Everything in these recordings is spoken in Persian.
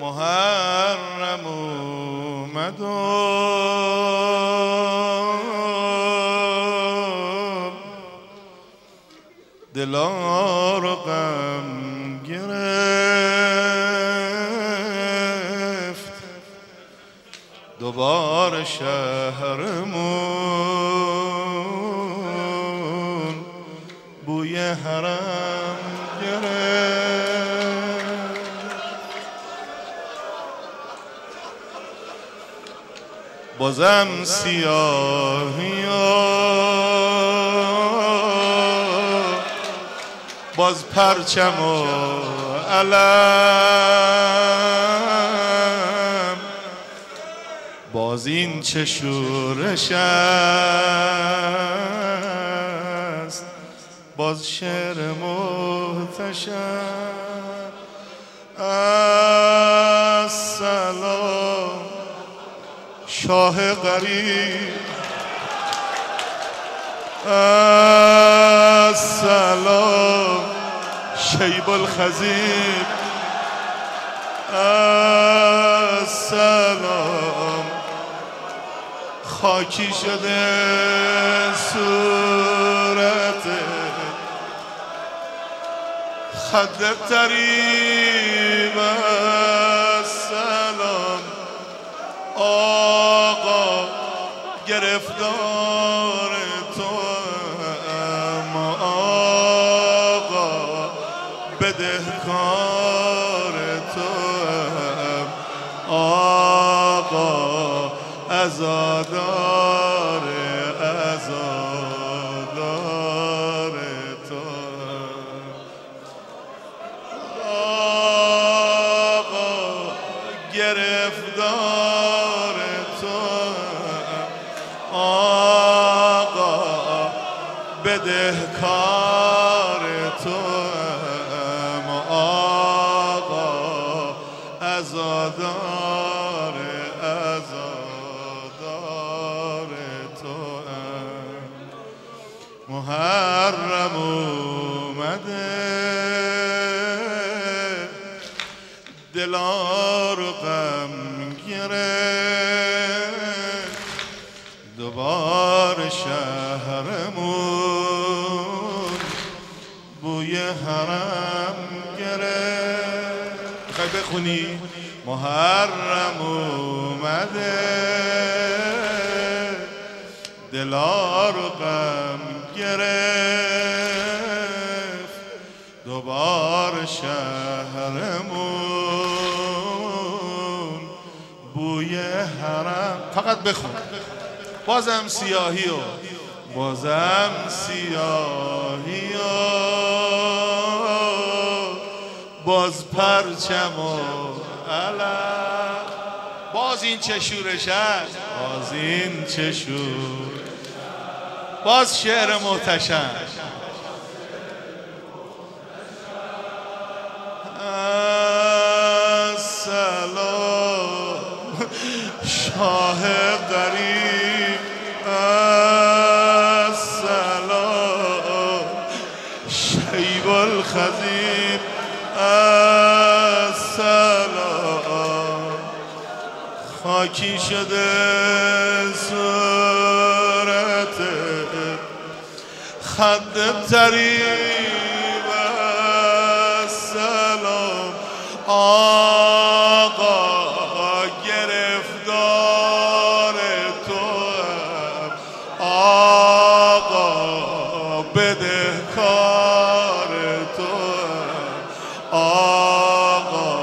محرم اومد و دلا رو غم گرفت، دوباره شهرمون بوی حرم گرفت. بازم سیاهی باز پرچم و علم، باز این چه شورش است، باز شعر محتشم. السلام شاه غریب، السلام شیب الخزیب، السلام خاکی شده صورت، خد طریب. السلام آقا گرفتار تو ام، آقا بدهکار تو ام، آقا عزادار عزادار تو ام، آقا گرفتار تو ام، آقا بدهکار تو ام، آقا عزادار عزادار تو ام. محرم اومده دلا رو غم گرفت، دوباره شهرمون بوی حرم گرفت. میخوای بخونی؟ محرم اومده دلا رو غم گرفت، دوباره شهرمون بوی حرم. فقط بخون. بازم سیاهی و بازم سیاهی و باز پرچم و علم، باز این چه شورش است، باز این چه شور، باز شعر محتشم. السلام شاه غریب، السلام شیب الخزیب، السلام خاکی شده صورت، خد طریب. السلام آقا گرفتار تو ام، آقا بدهکار تو ام، آقا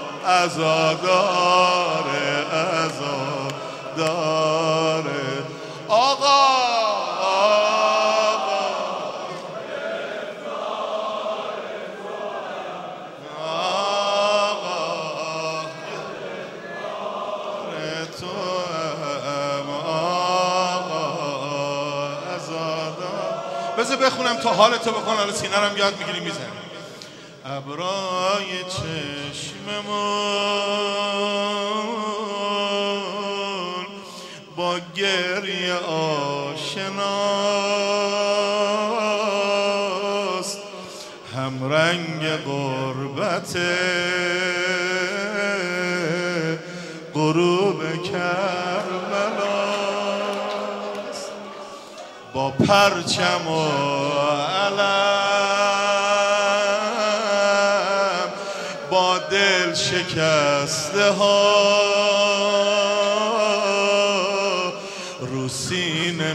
عزادار عزادار، آقا بذار بخونم تا حالتو بکن، حالا سینه رو هم یاد میگیری میزنی. ابرای چشممون با گریه آشناست، هم رنگ غربته غروب کربلاست با پرچم و علم با دل شکسته ها رو سینه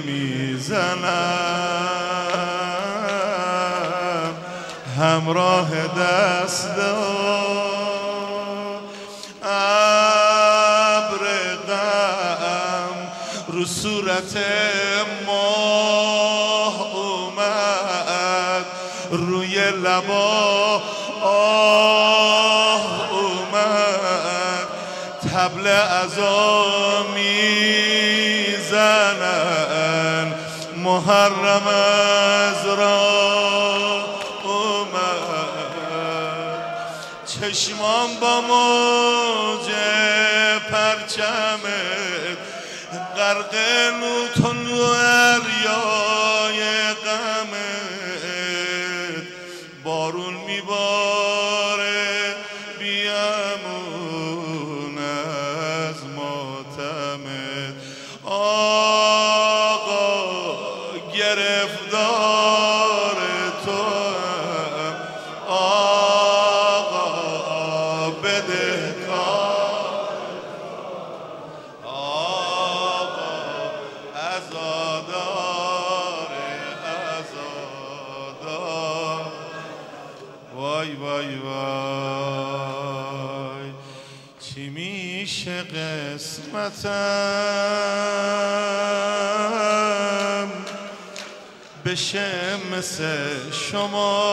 میزنم همراه دست ابر غم رو صورت ماه اومد روی لبا آه اومد طبل عزا میزنن محرم از راه اومد چشمان با موج پرچمت غرق نوتون و اریای غمت بارون میباره بیامون از ماتمت آقا گرفتار توام آقا بدهکار آقا عزادار عزادار وای وای وای چی میشه قسمتم بشه مثل شما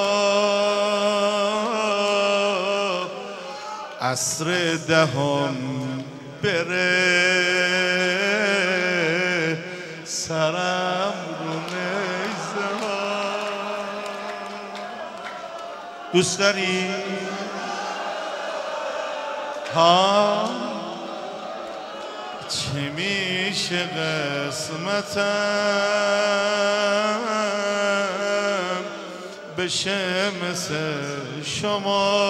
عصر دهم بره سرم رو نیزه دوست داری؟ ها چه میشه قسمتم بشه مثل شما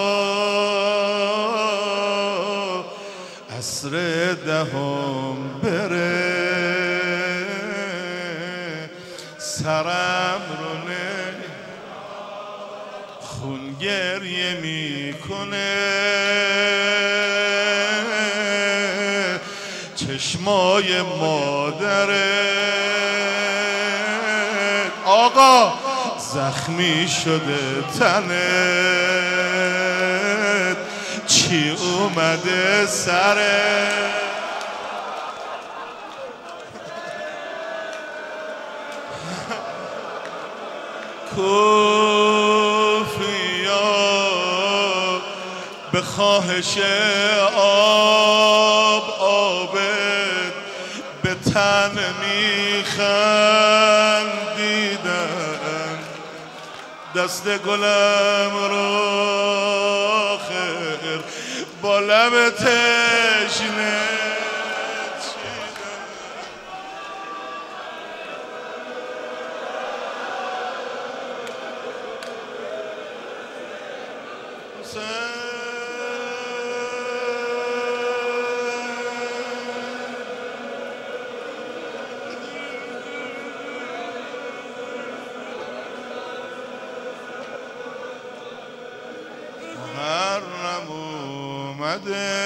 عصر دهم بره سرم رو نه خون گریه میکنه چشمای مادرت آقا زخمی شده تنت چی اومده سرت کوفیا به خواهش آبت به تن میخندیدن دست گلم رو خیر با لب تشنه محرم اومده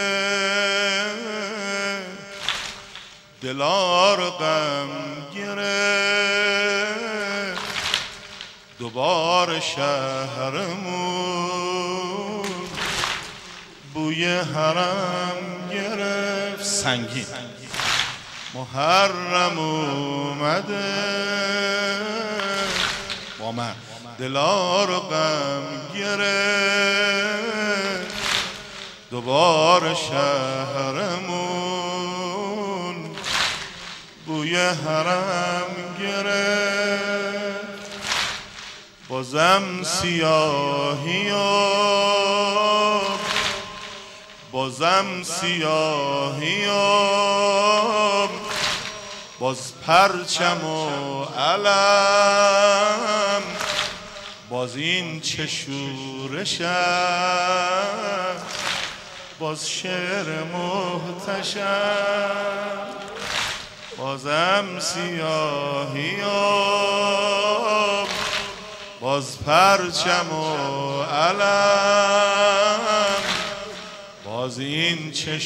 دلار غم گرفت دوباره شهرمون بوی حرم گرفت سنگین محرم اومده با من دلار غم گرفت دوباره شهرمون بوی حرم گرفت بازم سیاهیام باز پرچم و علم باز این چه شورشم باز شعر محتشم، بازم سیاهیام، باز پرچم و علم، باز این چه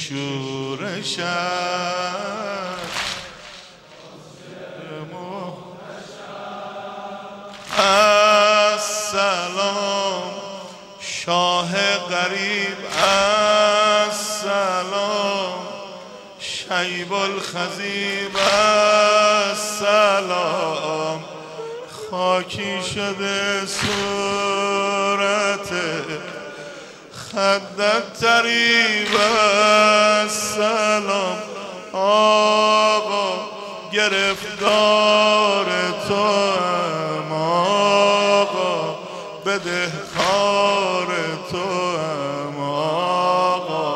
شورشم. السلام شاه غریب، السلام شیب الخضیب، السلام خاکی شده صورت خدت طریب، السلام آقا گرفتار تو هم، آقا بدهکار تو هم، آقا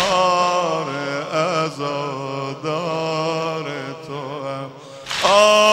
عزادار تو هم.